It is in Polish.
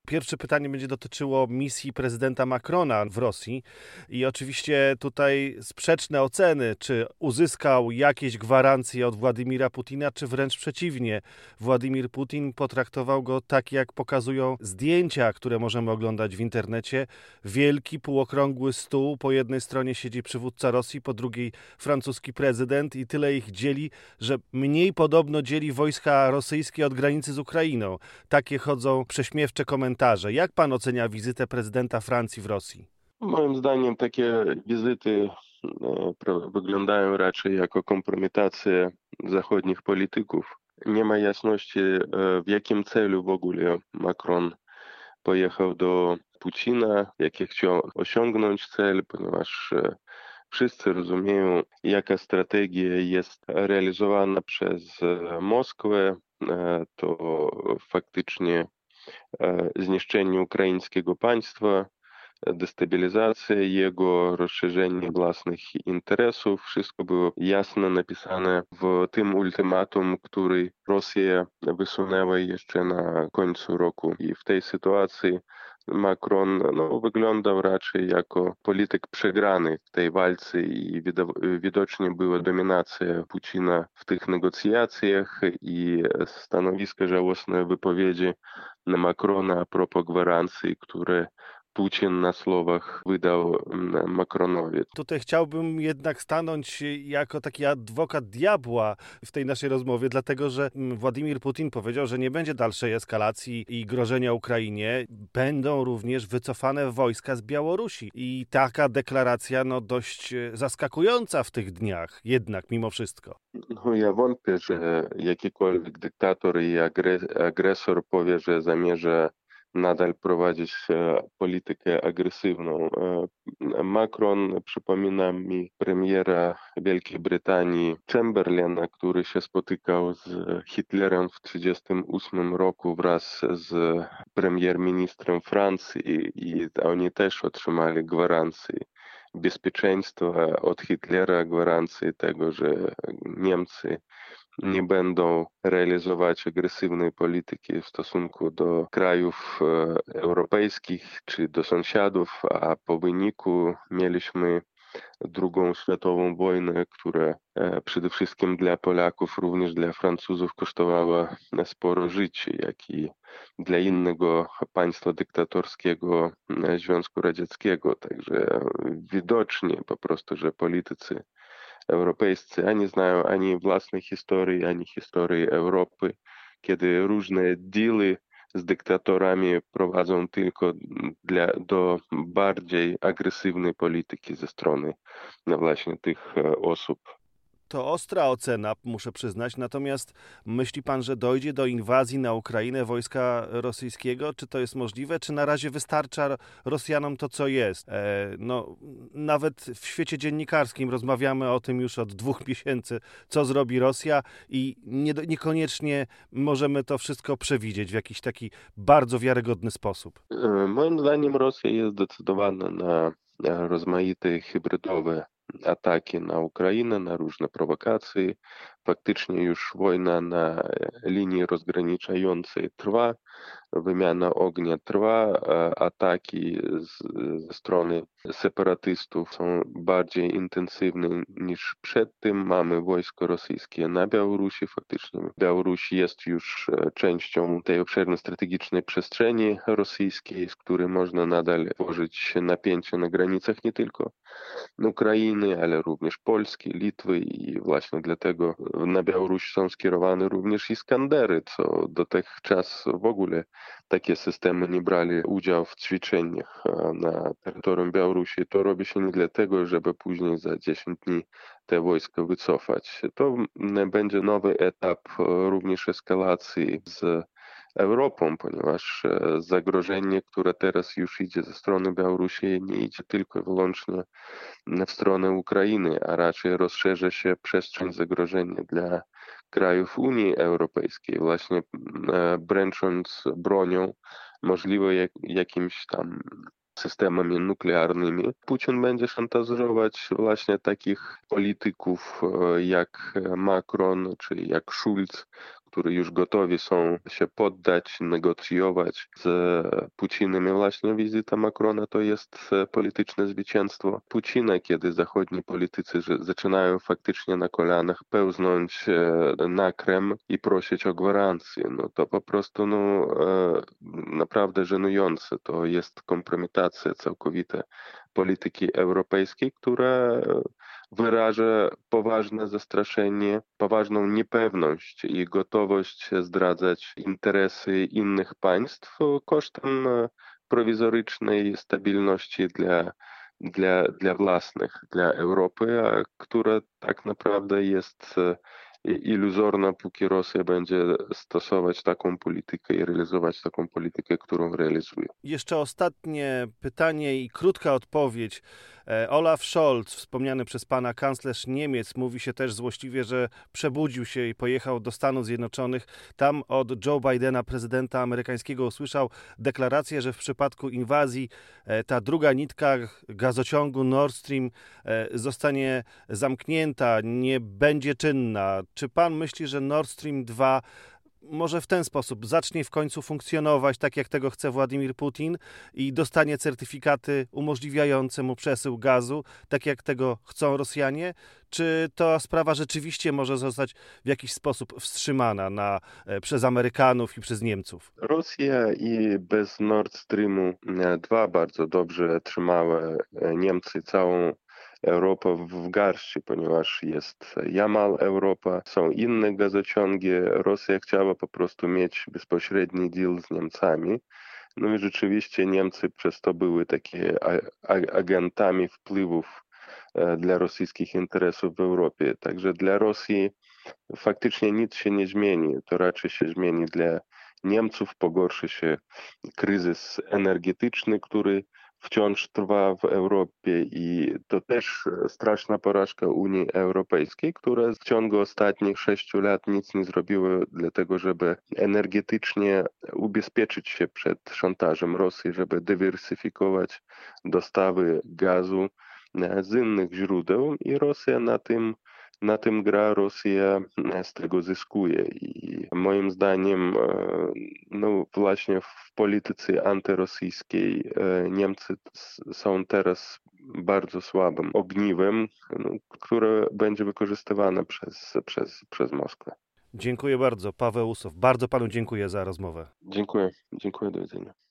Pierwsze pytanie będzie dotyczyło misji prezydenta Macrona w Rosji i oczywiście tutaj sprzeczne oceny, czy uzyskał jakieś gwarancje od Władimira Putina, czy wręcz przeciwnie. Władimir Putin potraktował go tak, jak pokazują zdjęcia, które możemy oglądać w internecie. Wielki, półokrągły stół, po jednej stronie siedzi przywódca Rosji, po drugiej francuski prezydent i tyle ich dzieli, że mniej podobno dzieli wojska rosyjskie od granicy z Ukrainą. Takie chodzą prześmiewcze komentarze. Jak pan ocenia wizytę prezydenta Francji w Rosji? Moim zdaniem takie wizyty wyglądają raczej jako kompromitację zachodnich polityków. Nie ma jasności, w jakim celu w ogóle Macron pojechał do Putina, jaki chciał osiągnąć cel, ponieważ wszyscy rozumieją, jaka strategia jest realizowana przez Moskwę. To faktycznie zniszczenie ukraińskiego państwa, destabilizacja jego, rozszerzenie własnych interesów. Wszystko było jasno napisane w tym ultimatum, który Rosja wysunęła jeszcze na końcu roku. I w tej sytuacji Macron wyglądał raczej jako polityk przegrany w tej walce i widocznie była dominacja Putina w tych negocjacjach i stanowisko żałosne wypowiedzi Macrona a propos gwarancji, które Putin na słowach wydał Macronowi. Tutaj chciałbym jednak stanąć jako taki adwokat diabła w tej naszej rozmowie, dlatego że Władimir Putin powiedział, że nie będzie dalszej eskalacji i grożenia Ukrainie. Będą również wycofane wojska z Białorusi. I taka deklaracja dość zaskakująca w tych dniach, jednak mimo wszystko. Ja wątpię, że jakikolwiek dyktator i agresor powie, że zamierza nadal prowadzić politykę agresywną. Macron przypomina mi premiera Wielkiej Brytanii Chamberlaina, który się spotykał z Hitlerem w 1938 roku wraz z premier-ministrem Francji i oni też otrzymali gwarancję bezpieczeństwa od Hitlera, gwarancję tego, że Niemcy nie będą realizować agresywnej polityki w stosunku do krajów europejskich czy do sąsiadów, a po wyniku mieliśmy II światową wojnę, która przede wszystkim dla Polaków, również dla Francuzów kosztowała sporo życia, jak i dla innego państwa dyktatorskiego Związku Radzieckiego. Także widocznie po prostu, że politycy europejscy ani znają ani własnej historii, ani historii Europy, kiedy różne deale z dyktatorami prowadzą tylko do bardziej agresywnej polityki ze strony właśnie tych osób. To ostra ocena, muszę przyznać, natomiast myśli pan, że dojdzie do inwazji na Ukrainę wojska rosyjskiego? Czy to jest możliwe? Czy na razie wystarcza Rosjanom to, co jest? Nawet w świecie dziennikarskim rozmawiamy o tym już od 2 miesięcy, co zrobi Rosja i niekoniecznie możemy to wszystko przewidzieć w jakiś taki bardzo wiarygodny sposób. Moim zdaniem Rosja jest zdecydowana na rozmaite hybrydowe ataki na Ukrainę, na różne prowokacje. Faktycznie już wojna na linii rozgraniczającej trwa, wymiana ognia trwa, ataki ze strony separatystów są bardziej intensywne niż przedtem. Mamy wojsko rosyjskie na Białorusi. Faktycznie Białoruś jest już częścią tej obszernej strategicznej przestrzeni rosyjskiej, z której można nadal tworzyć napięcie na granicach nie tylko Ukrainy, ale również Polski, Litwy i właśnie dlatego na Białoruś są skierowane również Iskandery, co dotychczas w ogóle takie systemy nie brali udziału w ćwiczeniach na terytorium Białorusi. To robi się nie dlatego, żeby później za 10 dni te wojska wycofać. To będzie nowy etap również eskalacji z Europą, ponieważ zagrożenie, które teraz już idzie ze strony Białorusi, nie idzie tylko i wyłącznie w stronę Ukrainy, a raczej rozszerza się przestrzeń zagrożenia dla krajów Unii Europejskiej, właśnie brzęcząc bronią, możliwe jakimś tam systemami nuklearnymi. Putin będzie szantażować właśnie takich polityków jak Macron czy jak Schulz, którzy już gotowi są się poddać, negocjować z Putinem. I właśnie wizyta Macrona to jest polityczne zwycięstwo Putina, kiedy zachodni politycy zaczynają faktycznie na kolanach pełznąć na Kreml i prosić o gwarancję. No to po prostu naprawdę żenujące. To jest kompromitacja całkowita polityki europejskiej, która wyraża poważne zastraszenie, poważną niepewność i gotowość zdradzać interesy innych państw kosztem prowizorycznej stabilności dla własnych, dla Europy, a która tak naprawdę jest iluzorna, póki Rosja będzie stosować taką politykę i realizować taką politykę, którą realizuje. Jeszcze ostatnie pytanie i krótka odpowiedź. Olaf Scholz, wspomniany przez pana kanclerz Niemiec, mówi się też złośliwie, że przebudził się i pojechał do Stanów Zjednoczonych. Tam od Joe Bidena, prezydenta amerykańskiego, usłyszał deklarację, że w przypadku inwazji ta druga nitka gazociągu Nord Stream zostanie zamknięta, nie będzie czynna. Czy pan myśli, że Nord Stream 2 może w ten sposób zacznie w końcu funkcjonować tak, jak tego chce Władimir Putin i dostanie certyfikaty umożliwiające mu przesył gazu, tak jak tego chcą Rosjanie? Czy ta sprawa rzeczywiście może zostać w jakiś sposób wstrzymana przez Amerykanów i przez Niemców? Rosja i bez Nord Streamu 2 bardzo dobrze trzymały Niemcy całą Europę w garści, ponieważ jest Jamal Europa, są inne gazociągi. Rosja chciała po prostu mieć bezpośredni deal z Niemcami. No i rzeczywiście Niemcy przez to były takie agentami wpływów dla rosyjskich interesów w Europie. Także dla Rosji faktycznie nic się nie zmieni. To raczej się zmieni dla Niemców, pogorszy się kryzys energetyczny, który wciąż trwa w Europie i to też straszna porażka Unii Europejskiej, która w ciągu ostatnich 6 lat nic nie zrobiła dlatego, żeby energetycznie ubezpieczyć się przed szantażem Rosji, żeby dywersyfikować dostawy gazu z innych źródeł i Rosja na tym gra, Rosja z tego zyskuje i moim zdaniem no właśnie w polityce antyrosyjskiej Niemcy są teraz bardzo słabym ogniwem, no, które będzie wykorzystywane przez Moskwę. Dziękuję bardzo. Paweł Usow. Bardzo panu dziękuję za rozmowę. Dziękuję, do widzenia.